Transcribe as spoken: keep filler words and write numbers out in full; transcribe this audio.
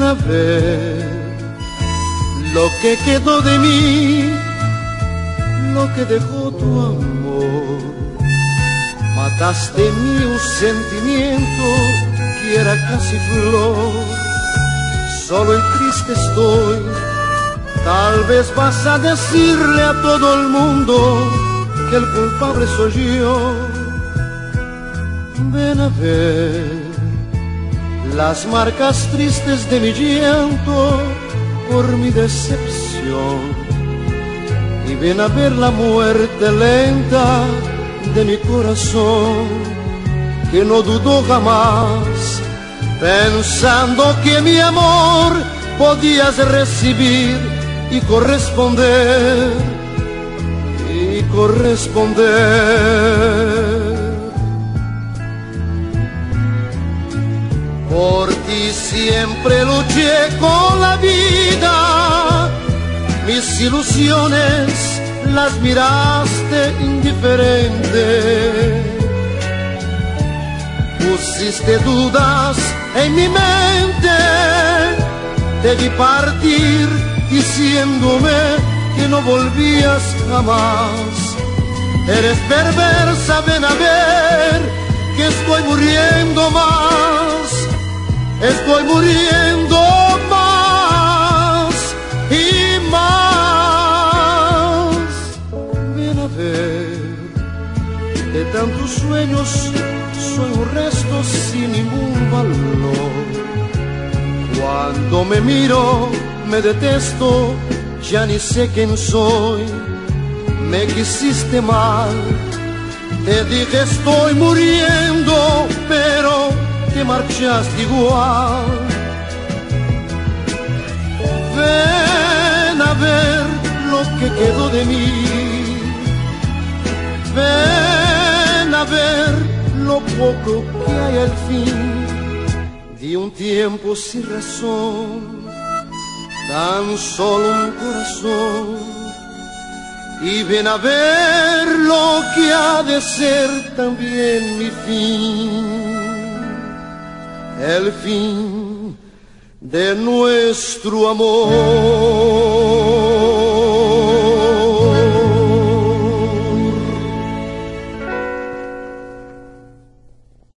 a ver lo que quedó de mí, lo que dejó tu amor. Mataste mi un sentimiento que era casi flor. Solo y triste estoy, tal vez vas a decirle a todo el mundo que el culpable soy yo. Ven a ver las marcas tristes de mi llanto por mi decepción, y ven a ver la muerte lenta de mi corazón, que no dudó jamás, pensando que mi amor podías recibir y corresponder, y corresponder. Por ti siempre luché con la vida, mis ilusiones las miraste indiferente. Pusiste dudas en mi mente, te vi partir diciéndome que no volvías jamás. Eres perversa, ven a ver que estoy muriendo más, estoy muriendo más y más. Ven a ver, de tantos sueños soy un resto sin ningún valor. Cuando me miro me detesto, ya ni sé quién soy. Me quisiste mal, te dije estoy muriendo, pero te marchaste igual. Ven a ver lo que quedó de mí, ven a ver lo poco que hay al fin de un tiempo sin razón, tan solo un corazón. Y ven a ver lo que ha de ser también mi fin, el fin de nuestro amor.